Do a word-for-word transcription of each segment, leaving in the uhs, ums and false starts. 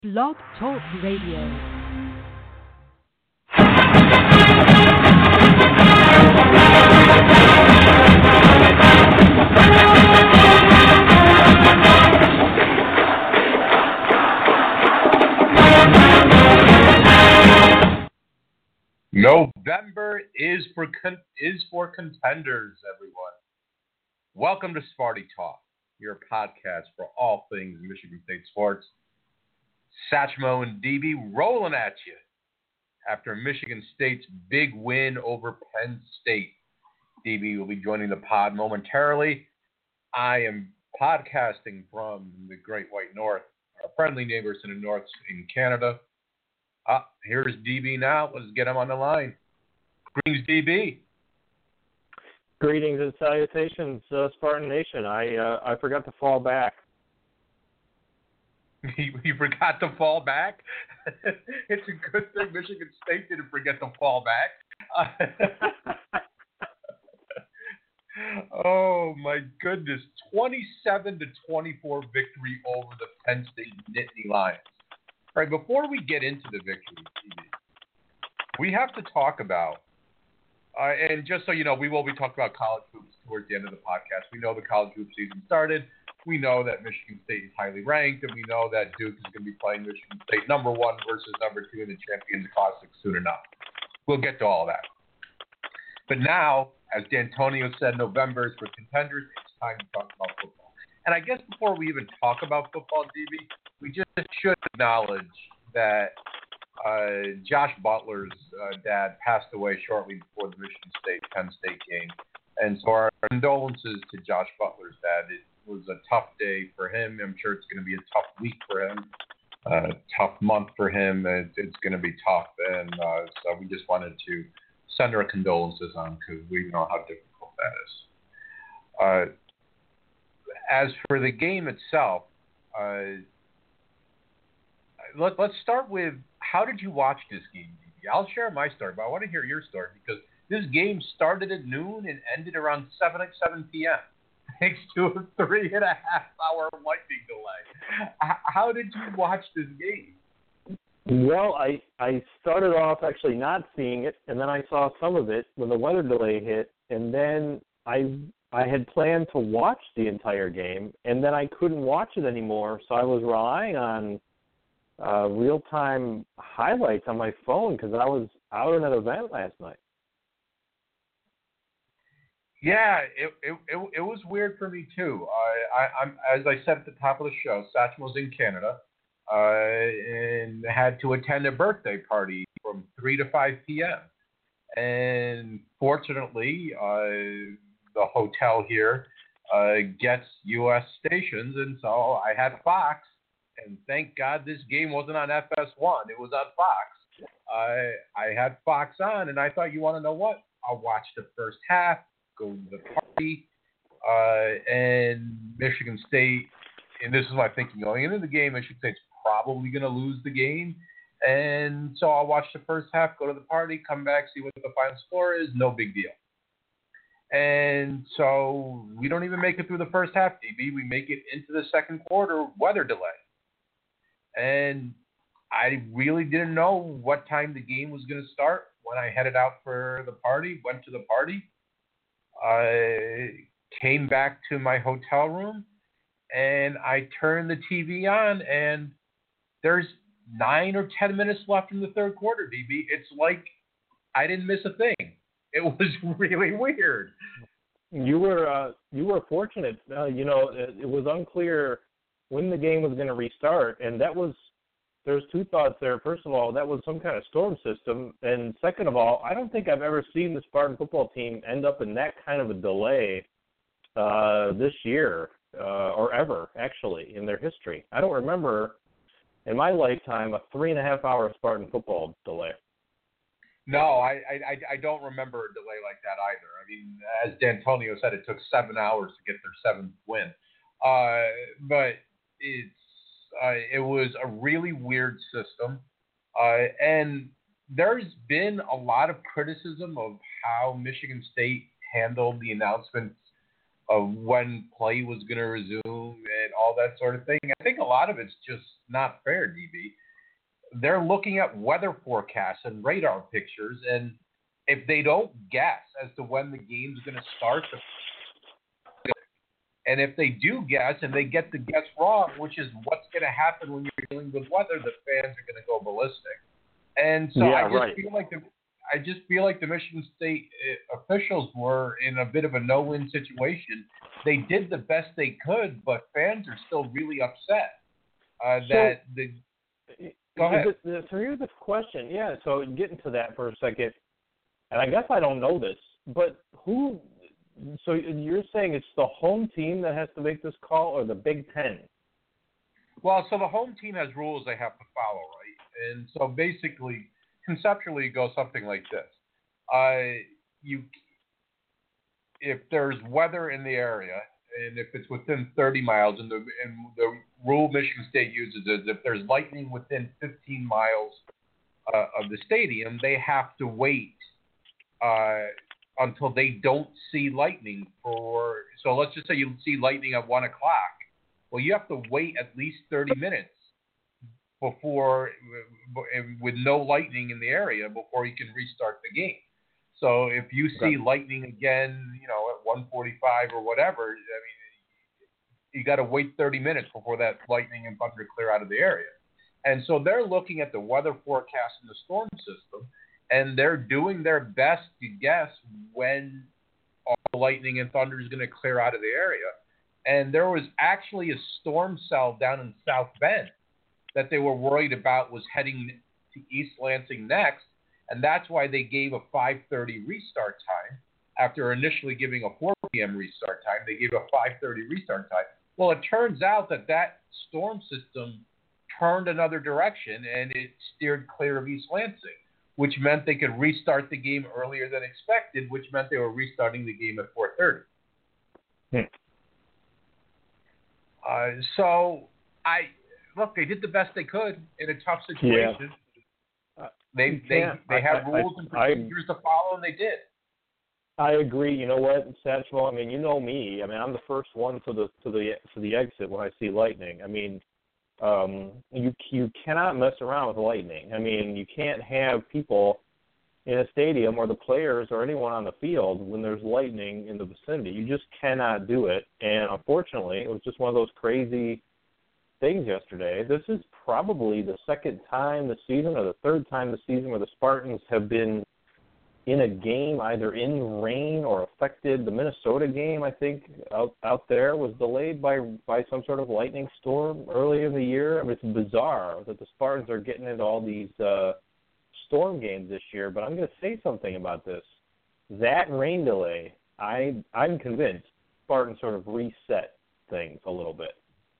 Blog Talk Radio. November is for con- is for contenders, everyone. Welcome to Sparty Talk, your podcast for all things Michigan State sports. Satchmo and D B rolling at you after Michigan State's big win over Penn State. D B will be joining the pod momentarily. I am podcasting from the Great White North, our friendly neighbors in the north in Canada. Ah, here's D B now. Let's get him on the line. Greetings, D B. Greetings and salutations, uh, Spartan Nation. I uh, I forgot to fall back. You, you forgot to fall back? It's a good thing Michigan State didn't forget to fall back. Oh, my goodness. twenty-seven to twenty-four victory over the Penn State Nittany Lions. All right, before we get into the victory, we have to talk about, uh, and just so you know, we will be talking about college hoops towards the end of the podcast. We know the college hoop season started. We know that Michigan State is highly ranked, and we know that Duke is going to be playing Michigan State number one versus number two in the Champions Classic soon enough. We'll get to all that. But now, as D'Antonio said, November is for contenders. It's time to talk about football. And I guess before we even talk about football, D B, we just should acknowledge that uh, Josh Butler's uh, dad passed away shortly before the Michigan State-Penn State game. And so our condolences to Josh Butler's dad. It was a tough day for him. I'm sure it's going to be a tough week for him, a uh, tough month for him. It, it's going to be tough. And uh, so we just wanted to send our condolences on because we know how difficult that is. Uh, as for the game itself, uh, let, let's start with how did you watch this game, D B? I'll share my story, but I want to hear your story because this game started at noon and ended around seven p.m. Thanks to a three and a half hour lightning delay. H- how did you watch this game? Well, I I started off actually not seeing it, and then I saw some of it when the weather delay hit, and then I I had planned to watch the entire game, and then I couldn't watch it anymore, so I was relying on uh, real-time highlights on my phone because I was out at an event last night. Yeah, it it it, it was weird for me too. I, I I'm as I said at the top of the show, Satchmo's in Canada, uh, and had to attend a birthday party from three to five p.m. And fortunately, uh, the hotel here uh, gets U S stations, and so I had Fox. And thank God this game wasn't on F S one; it was on Fox. I I had Fox on, and I thought, you want to know what? I'll watch the first half. Go to the party, uh, and Michigan State, and this is my thinking going into the game, Michigan State's probably going to lose the game, and so I'll watch the first half, go to the party, come back, see what the final score is, no big deal. And so we don't even make it through the first half, D B. We make it into the second quarter, weather delay. And I really didn't know what time the game was going to start when I headed out for the party, went to the party. I came back to my hotel room, and I turned the T V on, and there's nine or ten minutes left in the third quarter, D B. It's like I didn't miss a thing. It was really weird. You were uh, you were fortunate. Uh, you know, it, it was unclear when the game was going to restart, and that was there's two thoughts there. First of all, that was some kind of storm system, and second of all, I don't think I've ever seen the Spartan football team end up in that kind of a delay uh, this year, uh, or ever, actually, in their history. I don't remember, in my lifetime, a three and a half hour Spartan football delay. No, I, I, I don't remember a delay like that either. I mean, as D'Antonio said, it took seven hours to get their seventh win. Uh, but it's Uh, it was a really weird system, uh, and there's been a lot of criticism of how Michigan State handled the announcements of when play was going to resume and all that sort of thing. I think a lot of it's just not fair, D B. They're looking at weather forecasts and radar pictures, and if they don't guess as to when the game's going to start, and if they do guess and they get the guess wrong, which is what's going to happen when you're dealing with weather, the fans are going to go ballistic. And so yeah, I just right. feel like the I just feel like the Michigan State officials were in a bit of a no-win situation. They did the best they could, but fans are still really upset uh, so, that the. Go ahead. The, so here's the question. Yeah, so getting to that for a second, and I guess I don't know this, but who? So you're saying it's the home team that has to make this call, or the Big Ten? Well, so the home team has rules they have to follow, right? And so basically, conceptually, it goes something like this: uh, you, if there's weather in the area, and if it's within thirty miles, and the and the rule Michigan State uses is if there's lightning within fifteen miles uh, of the stadium, they have to wait uh, until they don't see lightning for. So let's just say you see lightning at one o'clock. Well, you have to wait at least thirty minutes before, with no lightning in the area, before you can restart the game. So if you see okay. lightning again, you know, at one forty-five or whatever, I mean, you got to wait thirty minutes before that lightning and thunder clear out of the area. And so they're looking at the weather forecast and the storm system, and they're doing their best to guess when all the lightning and thunder is going to clear out of the area. And there was actually a storm cell down in South Bend that they were worried about was heading to East Lansing next, and that's why they gave a five thirty restart time after initially giving a four p.m. restart time. They gave a five thirty restart time. Well, it turns out that that storm system turned another direction, and it steered clear of East Lansing, which meant they could restart the game earlier than expected, which meant they were restarting the game at four thirty. Hmm. Uh, so, I look, they did the best they could in a tough situation. Yeah. They they they have I, rules I, and procedures I, to follow, and they did. I agree. You know what, Satchel? I mean, you know me. I mean, I'm the first one to the to the to the exit when I see lightning. I mean, um, you you cannot mess around with lightning. I mean, you can't have people in a stadium or the players or anyone on the field when there's lightning in the vicinity. You just cannot do it. And unfortunately, it was just one of those crazy things yesterday. This is probably the second time this season or the third time this season where the Spartans have been in a game either in rain or affected. The Minnesota game, I think, out out there was delayed by by some sort of lightning storm earlier in the year. I mean, it's bizarre that the Spartans are getting into all these uh, storm games this year. But I'm going to say something about this. That rain delay, I I'm convinced Spartans sort of reset things a little bit.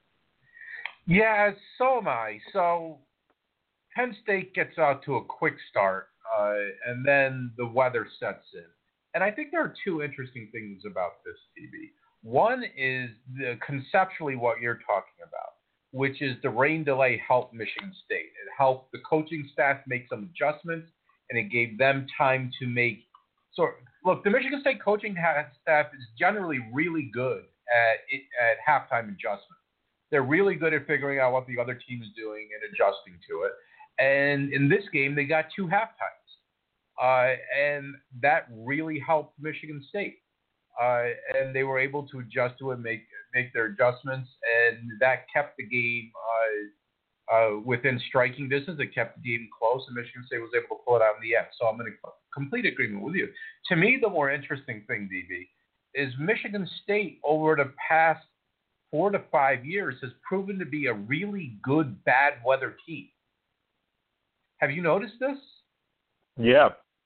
Yeah, so am I. So Penn State gets out to a quick start, uh, and then the weather sets in. And I think there are two interesting things about this, T V. One is the, conceptually what you're talking about, which is the rain delay helped Michigan State. It helped the coaching staff make some adjustments, and it gave them time to make so. Look, the Michigan State coaching staff is generally really good at at halftime adjustments. They're really good at figuring out what the other team is doing and adjusting to it. And in this game, they got two half times. Uh, and that really helped Michigan State. Uh, and they were able to adjust to it, make make their adjustments, and that kept the game uh, uh, within striking distance. It kept the game close, and Michigan State was able to pull it out in the end. So I'm in a complete agreement with you. To me, the more interesting thing, D B, is Michigan State over the past four to five years has proven to be a really good bad weather team. Have you noticed this? Yeah.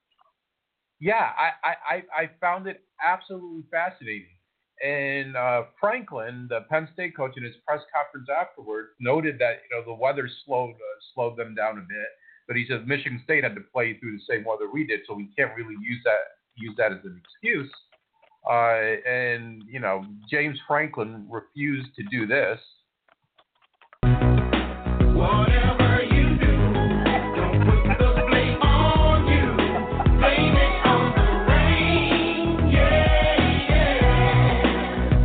Yeah, I, I, I found it absolutely fascinating. And uh, Franklin, the Penn State coach, in his press conference afterwards, noted that you know the weather slowed uh, slowed them down a bit. But he said Michigan State had to play through the same weather we did, so we can't really use that use that as an excuse. Uh, and, you know, James Franklin refused to do this. Whatever you do, don't put the blame on you. Blame it on the rain, yeah, yeah.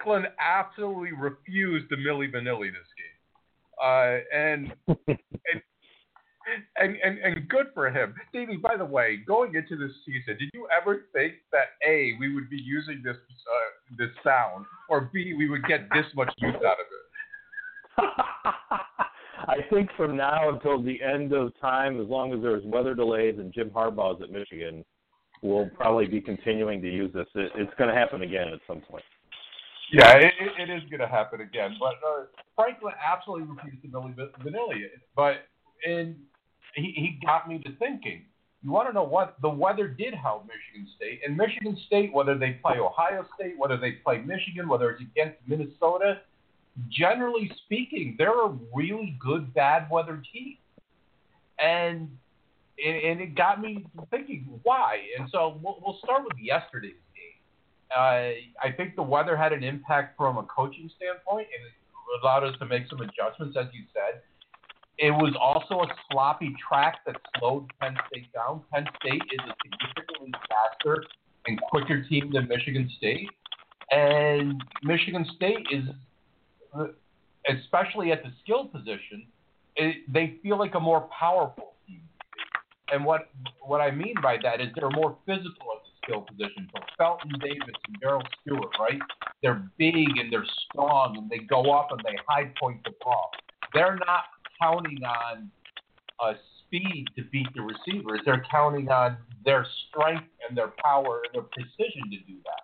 Franklin absolutely refused to Milli Vanilli this game. Uh, and, and And, and and good for him. Davey, by the way, going into this season, did you ever think that A, we would be using this uh, this sound, or B, we would get this much use out of it? I think from now until the end of time, as long as there's weather delays and Jim Harbaugh's at Michigan, we'll probably be continuing to use this. It, it's going to happen again at some point. Yeah, it, it is going to happen again. But uh, Franklin absolutely refused to Milli Vanilli. But in He, he got me to thinking. You want to know what? The weather did help Michigan State. And Michigan State, whether they play Ohio State, whether they play Michigan, whether it's against Minnesota, generally speaking, they're a really good bad weather team. And and it got me thinking, why? And so we'll, we'll start with yesterday's game. Uh, I think the weather had an impact from a coaching standpoint, and it allowed us to make some adjustments, as you said. It was also a sloppy track that slowed Penn State down. Penn State is a significantly faster and quicker team than Michigan State. And Michigan State is, especially at the skill position, it, they feel like a more powerful team. And what what I mean by that is they're more physical at the skill position. So Felton Davis and Darrell Stewart, right? They're big and they're strong and they go up and they high point the ball. They're not counting on uh, speed to beat the receivers. They're counting on their strength and their power and their precision to do that.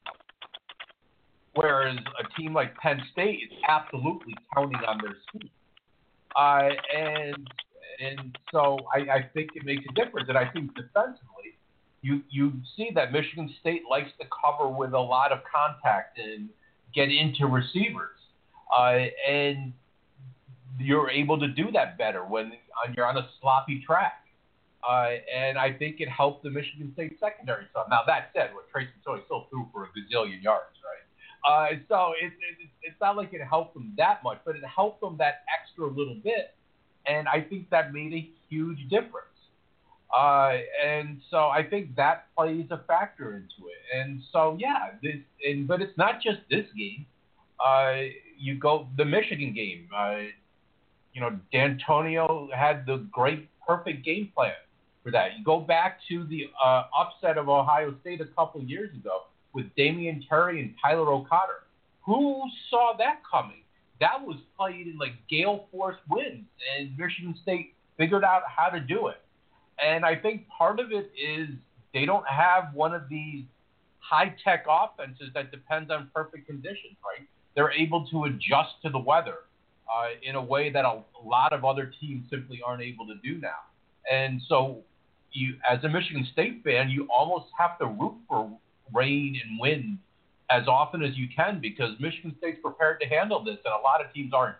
Whereas a team like Penn State is absolutely counting on their speed. Uh, and and so I, I think it makes a difference. And I think defensively, you, you see that Michigan State likes to cover with a lot of contact and get into receivers. Uh, and you're able to do that better when you're on a sloppy track. Uh, and I think it helped the Michigan State secondary some. Now, that said, what Trace McSorley still threw for a gazillion yards, right? Uh, so it, it, it's not like it helped them that much, but it helped them that extra little bit. And I think that made a huge difference. Uh, and so I think that plays a factor into it. And so, yeah, this, and, but it's not just this game. Uh, you go the Michigan game, uh, You know, D'Antonio had the great, perfect game plan for that. You go back to the uh, upset of Ohio State a couple of years ago with Damian Terry and Tyler O'Connor. Who saw that coming? That was played in, like, gale force winds, and Michigan State figured out how to do it. And I think part of it is they don't have one of these high-tech offenses that depends on perfect conditions, right? They're able to adjust to the weather. Uh, in a way that a, a lot of other teams simply aren't able to do now. And so you, as a Michigan State fan, you almost have to root for rain and wind as often as you can because Michigan State's prepared to handle this, and a lot of teams aren't.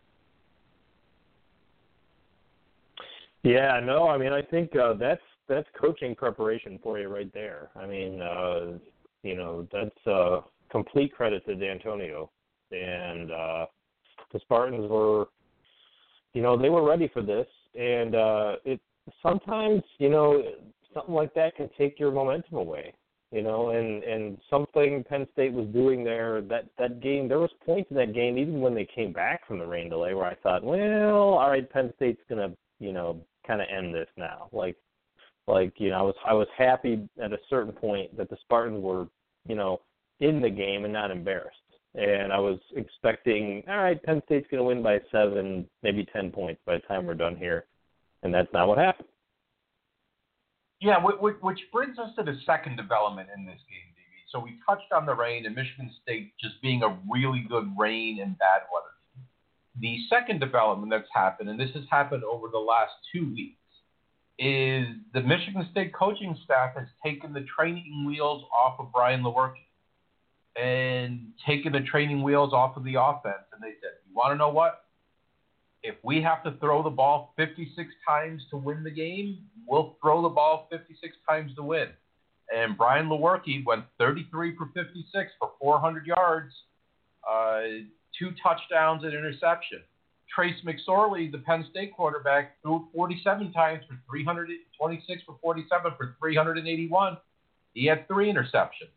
Yeah, no, I mean, I think uh, that's that's coaching preparation for you right there. I mean, uh, you know, that's uh, complete credit to D'Antonio. And, uh, the Spartans were, you know, they were ready for this, and uh, it sometimes, you know, something like that can take your momentum away, you know, and, and something Penn State was doing there, that, that game, there was points in that game, even when they came back from the rain delay, where I thought, well, all right, Penn State's going to, you know, kind of end this now. Like, like, you know, I was I was happy at a certain point that the Spartans were, you know, in the game and not embarrassed. And I was expecting, all right, Penn State's going to win by seven, maybe ten points by the time we're done here. And that's not what happened. Yeah, which brings us to the second development in this game, D B. So we touched on the rain and Michigan State just being a really good rain and bad weather team. The second development that's happened, and this has happened over the last two weeks, is the Michigan State coaching staff has taken the training wheels off of Brian Lewerke and taken the training wheels off of the offense. And they said, you want to know what? If we have to throw the ball fifty-six times to win the game, we'll throw the ball fifty-six times to win. And Brian Lewerke went thirty-three for fifty-six for four hundred yards, uh, two touchdowns and interception. Trace McSorley, the Penn State quarterback, threw forty-seven times for three hundred twenty-six for forty-seven for three hundred eighty-one. He had three interceptions.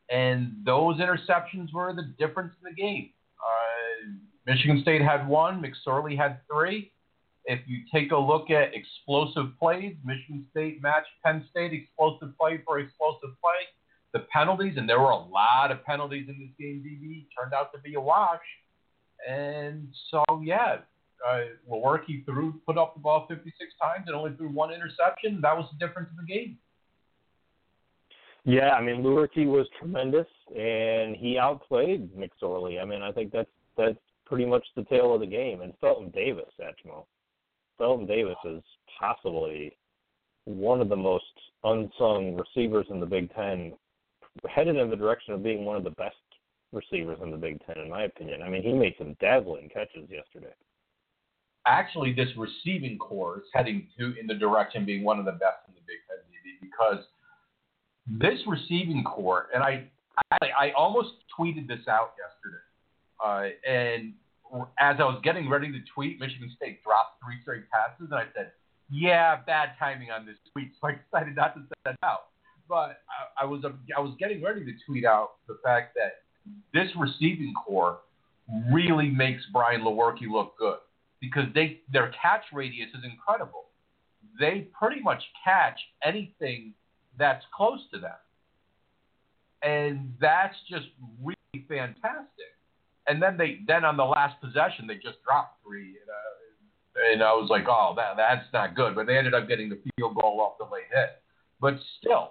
And those interceptions were the difference in the game. Uh, Michigan State had one. McSorley had three. If you take a look at explosive plays, Michigan State matched Penn State explosive play for explosive play. The penalties, and there were a lot of penalties in this game, D B, turned out to be a wash. And so, yeah, uh, Lewerke threw, put up the ball fifty-six times and only threw one interception. That was the difference in the game. Yeah, I mean, Lewerke was tremendous, and he outplayed McSorley. I mean, I think that's that's pretty much the tale of the game. And Felton Davis, Satchmo. Felton Davis is possibly one of the most unsung receivers in the Big Ten, headed in the direction of being one of the best receivers in the Big Ten, in my opinion. I mean, he made some dazzling catches yesterday. Actually, this receiving core is heading to in the direction of being one of the best in the Big Ten, D B, because this receiving core, and I, I, I almost tweeted this out yesterday, uh, and as I was getting ready to tweet, Michigan State dropped three straight passes, and I said, yeah, bad timing on this tweet, so I decided not to send that out. But I, I was I was getting ready to tweet out the fact that this receiving core really makes Brian Lewerke look good, because they their catch radius is incredible. They pretty much catch anything that's close to them. And that's just really fantastic. And then they then on the last possession, they just dropped three. And, uh, and I was like, oh, that that's not good. But they ended up getting the field goal off the late hit. But still,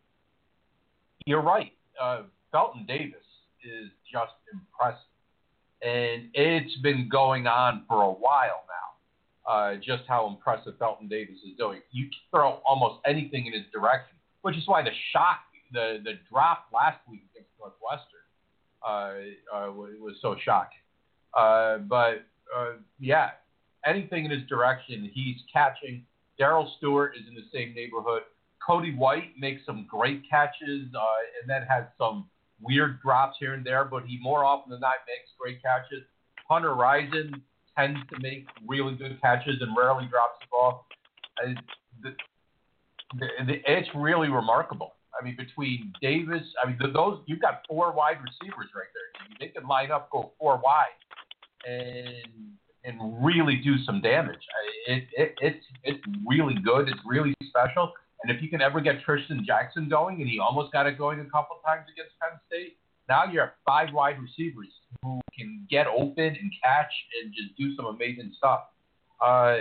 you're right. Uh, Felton Davis is just impressive. And it's been going on for a while now, uh, just how impressive Felton Davis is doing. You can throw almost anything in his direction, which is why the shock, the, the drop last week against Northwestern uh, uh, was so shocking. Uh, but, uh, yeah, anything in his direction, he's catching. Darrell Stewart is in the same neighborhood. Cody White makes some great catches uh, and then has some weird drops here and there, but he more often than not makes great catches. Hunter Rison tends to make really good catches and rarely drops the ball. Uh, the, the, the, it's really remarkable. I mean, between Davis, I mean, those you've got four wide receivers right there. They can line up, go four wide, and and really do some damage. It, it it's it's really good. It's really special. And if you can ever get Tristan Jackson going, and he almost got it going a couple times against Penn State, now you're at five wide receivers who can get open and catch and just do some amazing stuff. Uh,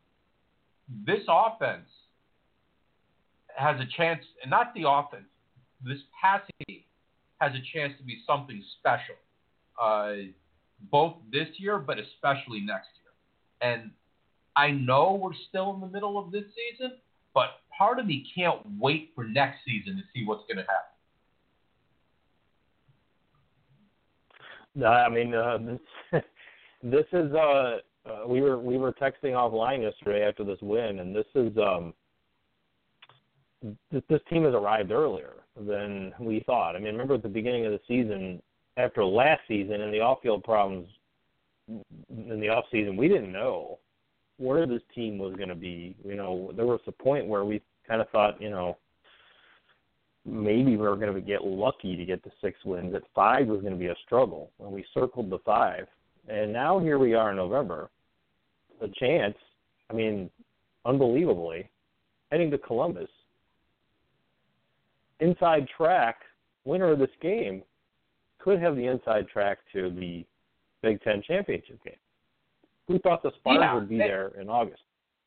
this offense has a chance, and not the offense, this passing game has a chance to be something special, uh, both this year, but especially next year. And I know we're still in the middle of this season, but part of me can't wait for next season to see what's going to happen. No, I mean, uh, this, this is, uh, uh, we were we were texting offline yesterday after this win, and this is, um, this, this team has arrived earlier than we thought. I mean, remember at the beginning of the season, after last season and the off-field problems in the off-season, we didn't know where this team was going to be. You know, there was a point where we kind of thought, you know, maybe we were going to get lucky to get to six wins. At five was going to be a struggle, and we circled the five. And now here we are in November. The chance, I mean, unbelievably, heading to Columbus, inside track, winner of this game, could have the inside track to the Big Ten championship game. Who thought the Spartans yeah, would be they, there in August?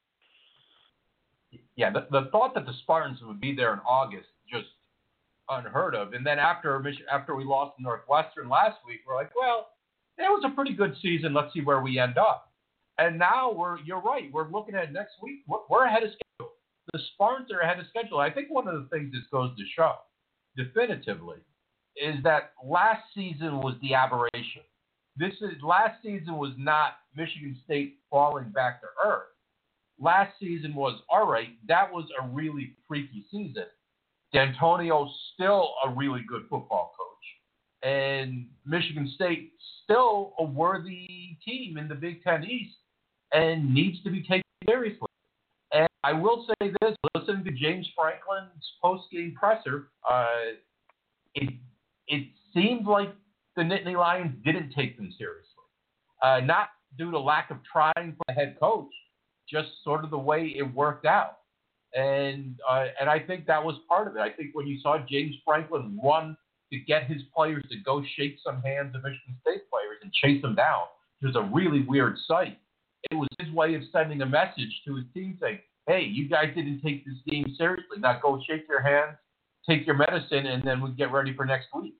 Yeah, the, the thought that the Spartans would be there in August, just unheard of. And then after after we lost to Northwestern last week, we're like, well, it was a pretty good season. Let's see where we end up. And now we're you're right. We're looking at next week. We're, we're ahead of schedule. The Spartans are ahead of schedule. I think one of the things this goes to show, definitively, is that last season was the aberration. This is last season was not Michigan State falling back to earth. Last season was, all right, that was a really freaky season. D'Antonio's still a really good football coach. And Michigan State still a worthy team in the Big Ten East and needs to be taken seriously. And I will say this, listening to James Franklin's post-game presser, uh, it, it seemed like the Nittany Lions didn't take them seriously. Uh, not due to lack of trying from the head coach, just sort of the way it worked out. And uh, and I think that was part of it. I think when you saw James Franklin run to get his players to go shake some hands of Michigan State players and chase them down, it was a really weird sight. It was his way of sending a message to his team saying, hey, you guys didn't take this game seriously. Now go shake your hands, take your medicine, and then we get ready for next week.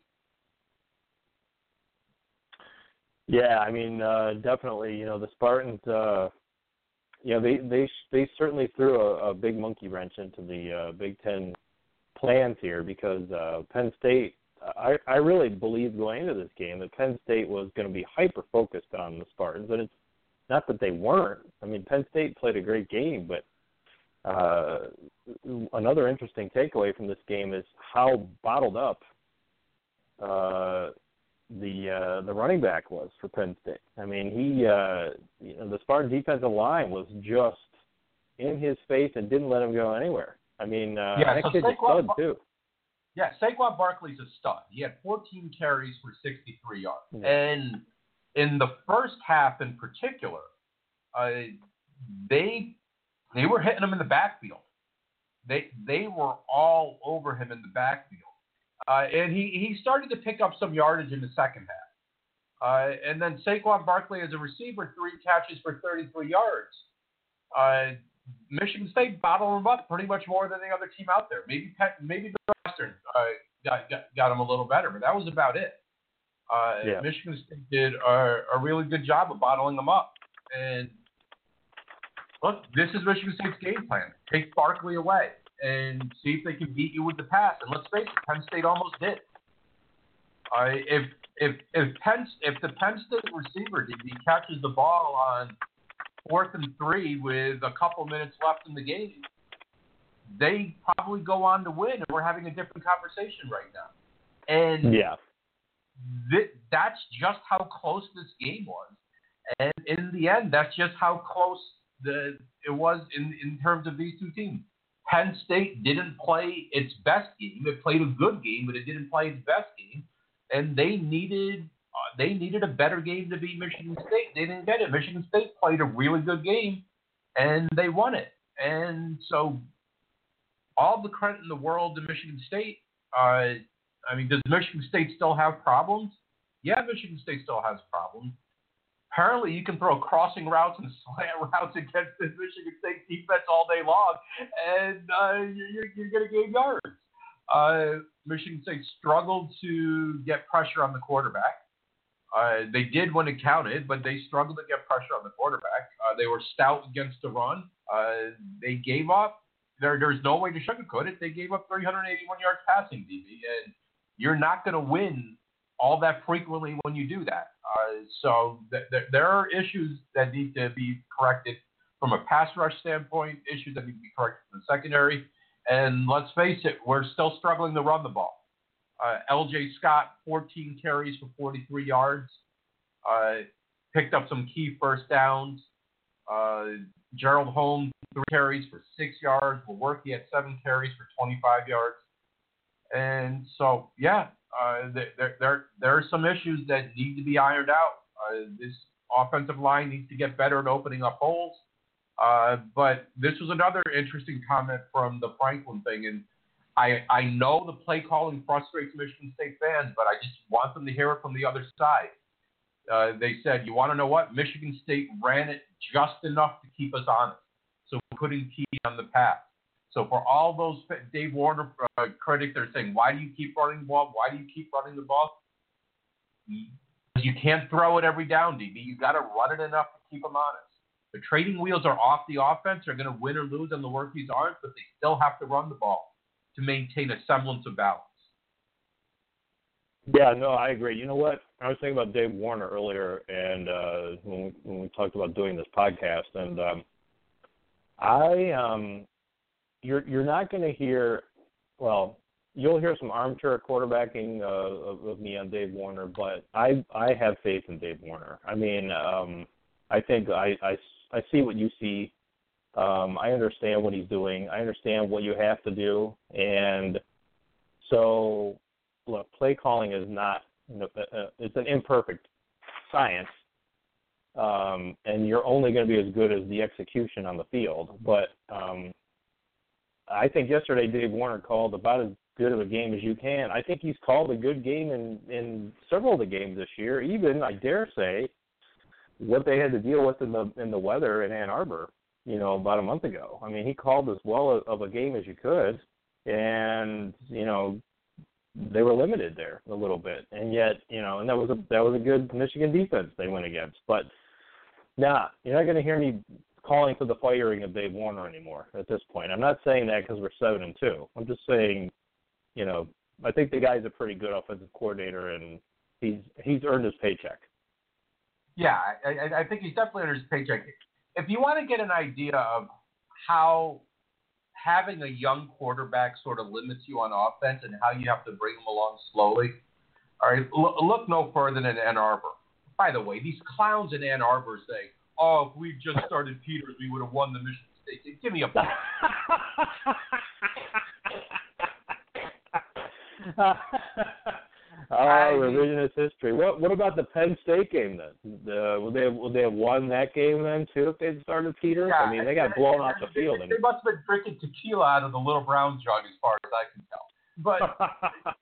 Yeah, I mean, uh, definitely, you know, the Spartans, uh, you know, they, they, they certainly threw a, a big monkey wrench into the uh, Big Ten plans here because uh, Penn State, I, I really believed going into this game that Penn State was going to be hyper-focused on the Spartans, and it's not that they weren't. I mean, Penn State played a great game, but uh, another interesting takeaway from this game is how bottled up uh, the uh, the running back was for Penn State. I mean, he uh, you know, the Spartan defensive line was just in his face and didn't let him go anywhere. I mean, uh, yeah, that so kid's a stud too. Yeah, Saquon Barkley's a stud. He had fourteen carries for sixty-three yards. Yeah. And in the first half in particular, uh, they they were hitting him in the backfield. They they were all over him in the backfield. Uh, and he, he started to pick up some yardage in the second half. Uh, and then Saquon Barkley as a receiver, three catches for thirty-three yards. Uh, Michigan State bottled him up pretty much more than the other team out there. Maybe maybe the Western uh, got, got got him a little better, but that was about it. Uh, yeah. Michigan State did a, a really good job of bottling them up. And look, this is Michigan State's game plan. Take Barkley away and see if they can beat you with the pass. And let's face it, Penn State almost did. Uh, if if if Penn if the Penn State receiver did, he catches the ball on fourth and three with a couple minutes left in the game, they probably go on to win, and we're having a different conversation right now. And yeah, th- that's just how close this game was. And in the end, that's just how close the it was in, in terms of these two teams. Penn State didn't play its best game. It played a good game, but it didn't play its best game. And they needed uh, they needed a better game to beat Michigan State. They didn't get it. Michigan State played a really good game, and they won it. And so all the credit in the world to Michigan State. Uh, I mean, does Michigan State still have problems? Yeah, Michigan State still has problems. Apparently, you can throw crossing routes and slant routes against the Michigan State defense all day long, and uh, you're, you're going to gain yards. Uh, Michigan State struggled to get pressure on the quarterback. Uh, they did when it counted, but they struggled to get pressure on the quarterback. Uh, they were stout against the run. Uh, they gave up. There, there's no way to sugarcoat it. They gave up three hundred eighty-one yards passing, D B, and you're not going to win all that frequently when you do that. Uh, so th- th- there are issues that need to be corrected from a pass rush standpoint, issues that need to be corrected from the secondary. And let's face it, we're still struggling to run the ball. Uh, L J Scott, fourteen carries for forty-three yards, uh, picked up some key first downs. Uh, Gerald Holmes, three carries for six yards. Lewerke had seven carries for twenty-five yards. And so, yeah, uh, there, there, there are some issues that need to be ironed out. Uh, this offensive line needs to get better at opening up holes. Uh, but this was another interesting comment from the Franklin thing. And I, I know the play calling frustrates Michigan State fans, but I just want them to hear it from the other side. Uh, they said, you want to know what? Michigan State ran it just enough to keep us honest. So we couldn't key on the pass. So for all those Dave Warner uh, critics, they're saying, why do you keep running the ball? Why do you keep running the ball? You can't throw it every down, D B. You got to run it enough to keep them honest. The trading wheels are off the offense. They're going to win or lose on the Lewerke's aren't, but they still have to run the ball to maintain a semblance of balance. Yeah, no, I agree. You know what? I was thinking about Dave Warner earlier, and uh, when, we, when we talked about doing this podcast, and um, I, um, you're you're not going to hear, well, you'll hear some armchair quarterbacking uh, of, of me on Dave Warner, but I I have faith in Dave Warner. I mean, um, I think I, I, I see what you see. Um, I understand what he's doing. I understand what you have to do, and so look, play calling is not, you know, uh, it's an imperfect science, um, and you're only going to be as good as the execution on the field. But um, I think yesterday Dave Warner called about as good of a game as you can. I think he's called a good game in, in several of the games this year, even, I dare say, what they had to deal with in the in the weather in Ann Arbor, you know, about a month ago. I mean, he called as well of a game as you could, and, you know, they were limited there a little bit. And yet, you know, and that was a that was a good Michigan defense they went against. But, nah, you're not going to hear me calling for the firing of Dave Warner anymore at this point. I'm not saying that because we're seven and two. I'm just saying, you know, I think the guy's a pretty good offensive coordinator, and he's he's earned his paycheck. Yeah, I, I think he's definitely earned his paycheck. If you want to get an idea of how having a young quarterback sort of limits you on offense and how you have to bring him along slowly, all right, look, look no further than Ann Arbor. By the way, these clowns in Ann Arbor say, oh, if we just started Peters, we would have won the Michigan State game. Give me a ball. Oh, revisionist history. What What about the Penn State game then? The, would they would they have won that game then too if they'd started Peters? Yeah, I mean, they got blown off the field. They, they must have been drinking tequila out of the Little Brown jug, as far as I can tell. But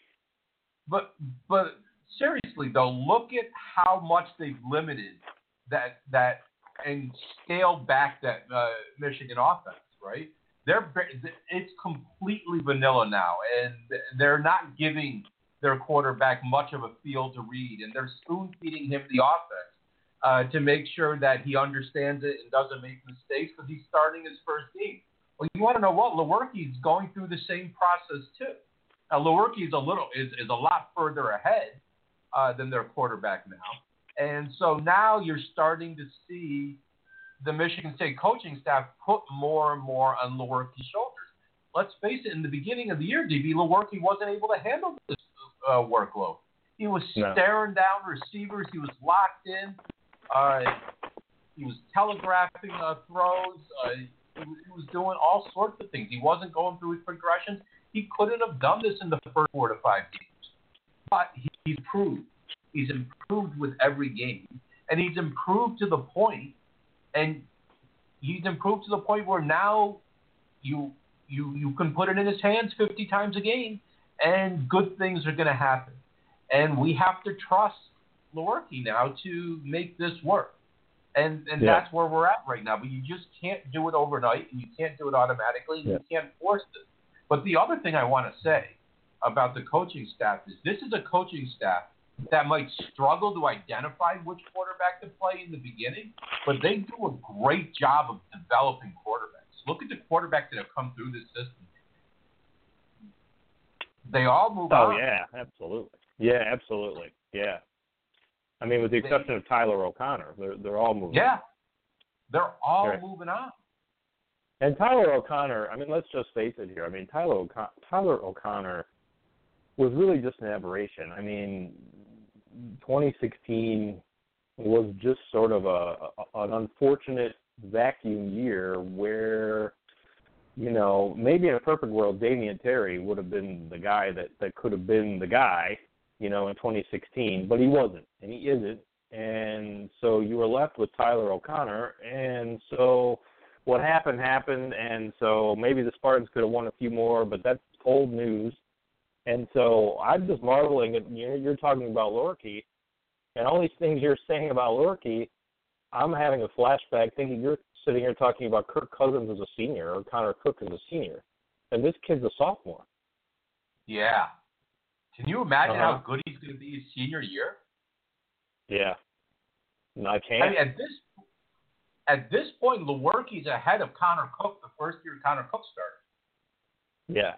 but but seriously though, look at how much they've limited that that and scaled back that uh, Michigan offense. Right? They're it's completely vanilla now, and they're not giving their quarterback much of a field to read, and they're spoon-feeding him the offense uh, to make sure that he understands it and doesn't make mistakes because he's starting his first game. Well, you want to know what? Lewerke's going through the same process too. Now, Lewerke is a little is, is a lot further ahead uh, than their quarterback now, and so now you're starting to see the Michigan State coaching staff put more and more on Lewerke's shoulders. Let's face it, in the beginning of the year, D B, Lewerke wasn't able to handle this uh, workload. He was no. staring down receivers. He was locked in. Uh, he was telegraphing uh, throws. Uh, he, he was doing all sorts of things. He wasn't going through his progressions. He couldn't have done this in the first four to five games. But he, he's improved. He's improved with every game. And he's improved to the point, and he's improved to the point where now you you you can put it in his hands fifty times a game, and good things are going to happen. And we have to trust Lewerke now to make this work. And and yeah. that's where we're at right now. But you just can't do it overnight, and you can't do it automatically, and yeah. you can't force it. But the other thing I want to say about the coaching staff is this is a coaching staff that might struggle to identify which quarterback to play in the beginning, but they do a great job of developing quarterbacks. Look at the quarterbacks that have come through this system. They all move oh, on. Oh, yeah, absolutely. Yeah, absolutely. Yeah. I mean, with the exception of Tyler O'Connor, they're, they're all moving yeah. on. They're all right. moving on. And Tyler O'Connor, I mean, let's just face it here. I mean, Tyler, O'Con- Tyler O'Connor was really just an aberration. I mean, twenty sixteen was just sort of a, a an unfortunate vacuum year where, you know, maybe in a perfect world, Damian Terry would have been the guy that, that could have been the guy, you know, in twenty sixteen, but he wasn't, and he isn't. And so you were left with Tyler O'Connor, and so what happened happened, and so maybe the Spartans could have won a few more, but that's old news. And so I'm just marveling at you're, you're talking about Lewerke, and all these things you're saying about Lewerke, I'm having a flashback thinking you're sitting here talking about Kirk Cousins as a senior or Connor Cook as a senior, and this kid's a sophomore. Yeah. Can you imagine uh-huh. how good he's going to be his senior year? Yeah. No, I can't. I mean, at this at this point, Lewerke's ahead of Connor Cook the first year Connor Cook started. Yeah.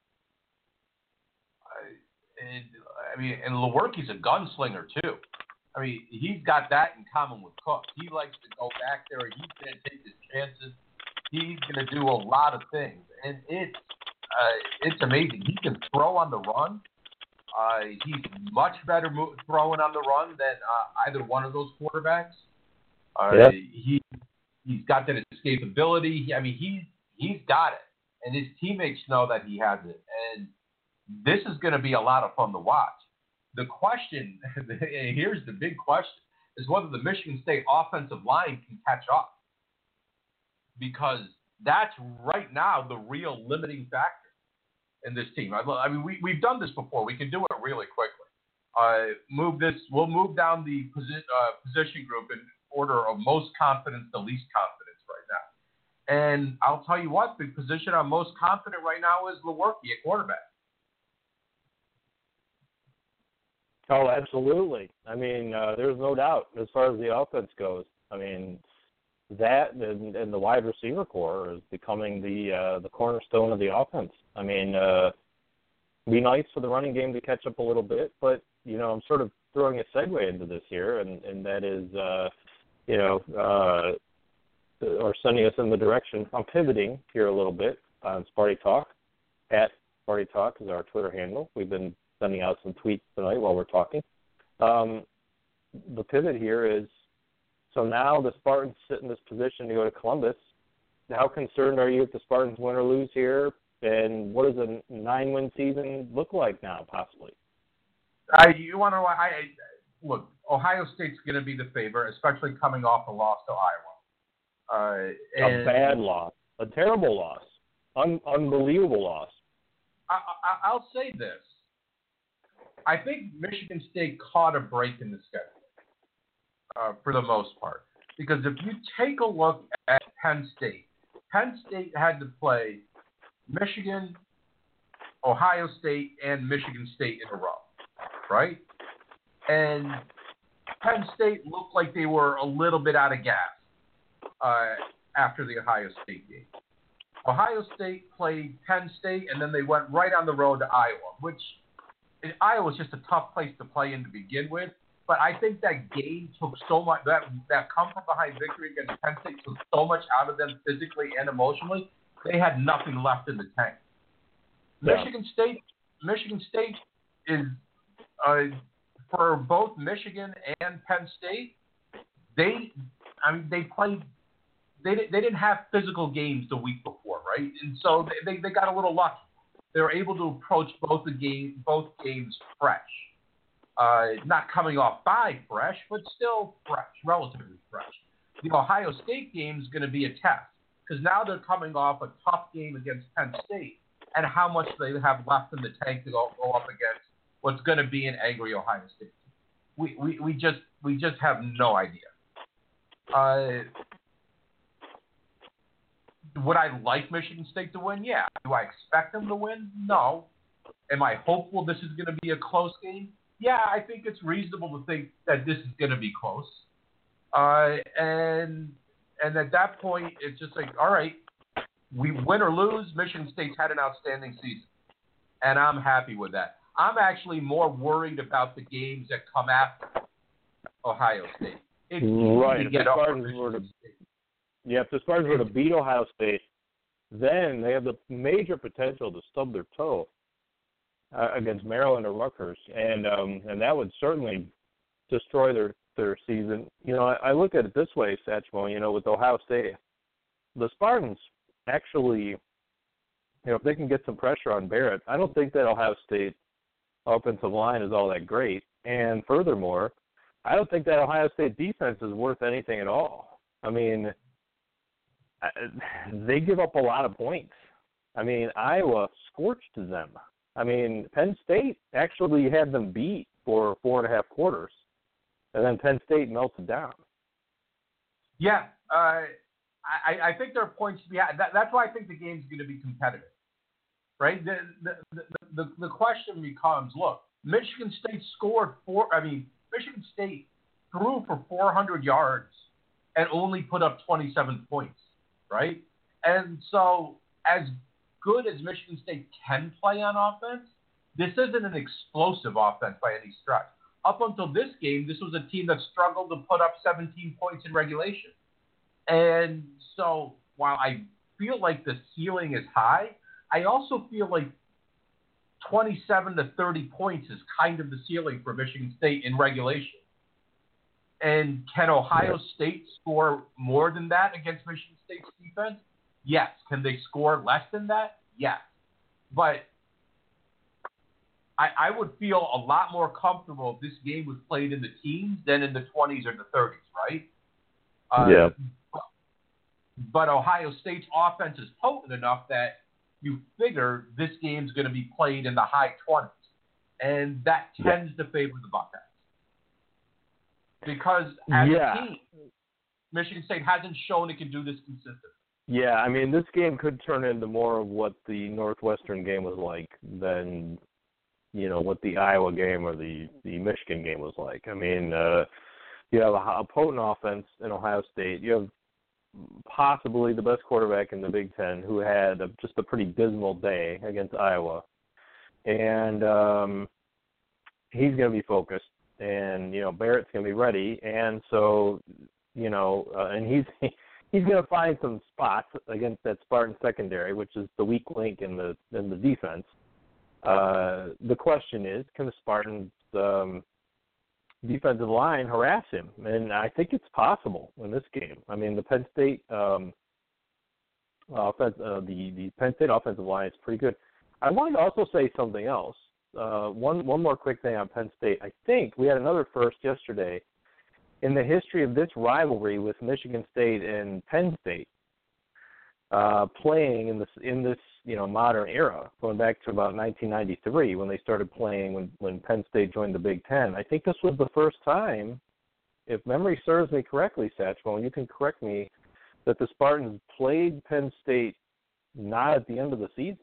And, I mean, and Lewerke's a gunslinger too. I mean, he's got that in common with Cook. He likes to go back there. He's going to take his chances. He's going to do a lot of things, and it's uh, it's amazing. He can throw on the run. Uh, he's much better mo- throwing on the run than uh, either one of those quarterbacks. Uh, yeah. He he's got that escapability. He, I mean, he's he's got it, and his teammates know that he has it, and this is going to be a lot of fun to watch. The question, and here's the big question, is whether the Michigan State offensive line can catch up. Because that's right now the real limiting factor in this team. I, I mean, we, we've done this before. We can do it really quickly. Uh, move this. We'll move down the posi- uh, position group in order of most confidence to least confidence right now. And I'll tell you what, the position I'm most confident right now is Lewerke at quarterback. Oh, absolutely. I mean, uh, there's no doubt as far as the offense goes. I mean, that and, and the wide receiver core is becoming the uh, the cornerstone of the offense. I mean, uh, be nice for the running game to catch up a little bit, but, you know, I'm sort of throwing a segue into this here, and, and that is, uh, you know, uh, or sending us in the direction. I'm pivoting here a little bit on Sparty Talk. At Sparty Talk is our Twitter handle. We've been sending out some tweets tonight while we're talking. Um, the pivot here is, so now the Spartans sit in this position to go to Columbus. How concerned are you if the Spartans win or lose here? And what does a nine-win season look like now, possibly? I, you want to know? I, I look. Ohio State's going to be the favorite, especially coming off a loss to Iowa. Uh, and a bad loss, a terrible loss, Un- unbelievable loss. I, I, I'll say this. I think Michigan State caught a break in the schedule uh, for the most part. Because if you take a look at Penn State, Penn State had to play Michigan, Ohio State, and Michigan State in a row, right? And Penn State looked like they were a little bit out of gas uh, after the Ohio State game. Ohio State played Penn State, and then they went right on the road to Iowa, which – Iowa was just a tough place to play in to begin with, but I think that game took so much, that that come from behind victory against Penn State took so much out of them physically and emotionally, they had nothing left in the tank. Yeah. Michigan State, Michigan State is, uh, for both Michigan and Penn State, they, I mean, they played, they, they didn't have physical games the week before, right? And so they, they got a little lucky. They were able to approach both the game, both games fresh. Uh, not coming off by fresh, but still fresh, relatively fresh. The Ohio State game is going to be a test because now they're coming off a tough game against Penn State, and how much they have left in the tank to go, go up against what's going to be an angry Ohio State. We we we just we just have no idea. Uh, Would I like Michigan State to win? Yeah. Do I expect them to win? No. Am I hopeful this is going to be a close game? Yeah, I think it's reasonable to think that this is going to be close. Uh, and and at that point, it's just like, all right, we win or lose, Michigan State's had an outstanding season. And I'm happy with that. I'm actually more worried about the games that come after Ohio State. It's right. To get up for Michigan State. Yeah, if the Spartans were to beat Ohio State, then they have the major potential to stub their toe uh, against Maryland or Rutgers, and um, and that would certainly destroy their, their season. You know, I, I look at it this way, Satchmo, you know, with Ohio State, the Spartans actually, you know, if they can get some pressure on Barrett, I don't think that Ohio State offensive line is all that great. And furthermore, I don't think that Ohio State defense is worth anything at all. I mean, they give up a lot of points. I mean, Iowa scorched them. I mean, Penn State actually had them beat for four and a half quarters, and then Penn State melted down. Yeah, uh, I, I think there are points to be had. That, that's why I think the game's going to be competitive, right? The, the, the, the, the question becomes, look, Michigan State scored four. I mean, Michigan State threw for four hundred yards and only put up twenty-seven points. Right? And so as good as Michigan State can play on offense, this isn't an explosive offense by any stretch. Up until this game, this was a team that struggled to put up seventeen points in regulation. And so while I feel like the ceiling is high, I also feel like twenty-seven to thirty points is kind of the ceiling for Michigan State in regulation. And can Ohio State score more than that against Michigan State's defense? Yes. Can they score less than that? Yes. But I, I would feel a lot more comfortable if this game was played in the teens than in the twenties or the thirties, right? Uh, yeah. But Ohio State's offense is potent enough that you figure this game's going to be played in the high twenties. And that tends yeah. to favor the Buckeyes. Because as yeah. a team, Michigan State hasn't shown it can do this consistently. Yeah, I mean, this game could turn into more of what the Northwestern game was like than, you know, what the Iowa game or the, the Michigan game was like. I mean, uh, you have a, a potent offense in Ohio State. You have possibly the best quarterback in the Big Ten who had a, just a pretty dismal day against Iowa. And um, he's going to be focused. And, you know, Barrett's going to be ready. And so, you know, uh, and he's he's going to find some spots against that Spartan secondary, which is the weak link in the in the defense. Uh, the question is, can the Spartans um, defensive line harass him? And I think it's possible in this game. I mean, the Penn State um, offense, uh, the the Penn State offensive line is pretty good. I wanted to also say something else. Uh, one one more quick thing on Penn State. I think we had another first yesterday in the history of this rivalry with Michigan State and Penn State uh, playing in this in this you know modern era, going back to about nineteen ninety-three when they started playing when when Penn State joined the Big Ten. I think this was the first time, if memory serves me correctly, Satchmo, and you can correct me, that the Spartans played Penn State not at the end of the season.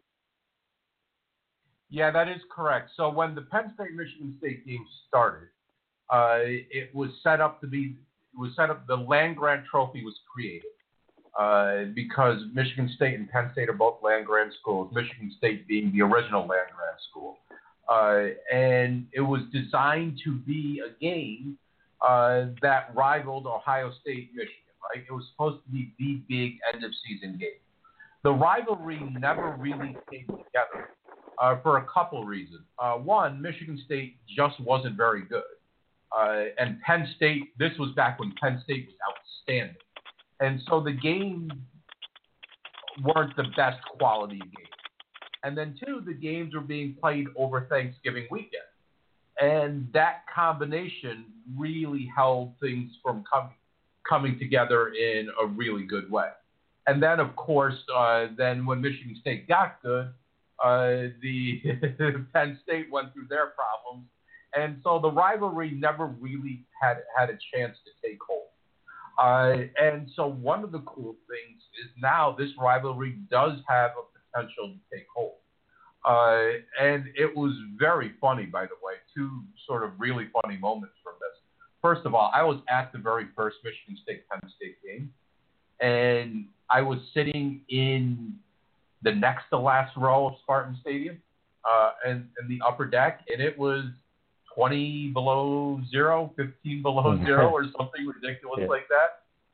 Yeah, that is correct. So when the Penn State-Michigan State game started, uh, it was set up to be, it was set up, the land-grant trophy was created uh, because Michigan State and Penn State are both land-grant schools, Michigan State being the original land-grant school. Uh, and it was designed to be a game uh, that rivaled Ohio State-Michigan, right? It was supposed to be the big end-of-season game. The rivalry never really came together. Uh, for a couple reasons. Uh, one, Michigan State just wasn't very good. Uh, and Penn State, this was back when Penn State was outstanding. And so the games weren't the best quality games. And then two, the games were being played over Thanksgiving weekend. And that combination really held things from com- coming together in a really good way. And then, of course, uh, then when Michigan State got good, Uh, the Penn State went through their problems, and so the rivalry never really had had a chance to take hold. Uh, and so one of the cool things is now this rivalry does have a potential to take hold. Uh, and it was very funny, by the way, two sort of really funny moments from this. First of all, I was at the very first Michigan State-Penn State game, and I was sitting in the next to last row of Spartan Stadium, uh, and, and the upper deck, and it was twenty below zero, fifteen below zero, or something ridiculous yeah. like that.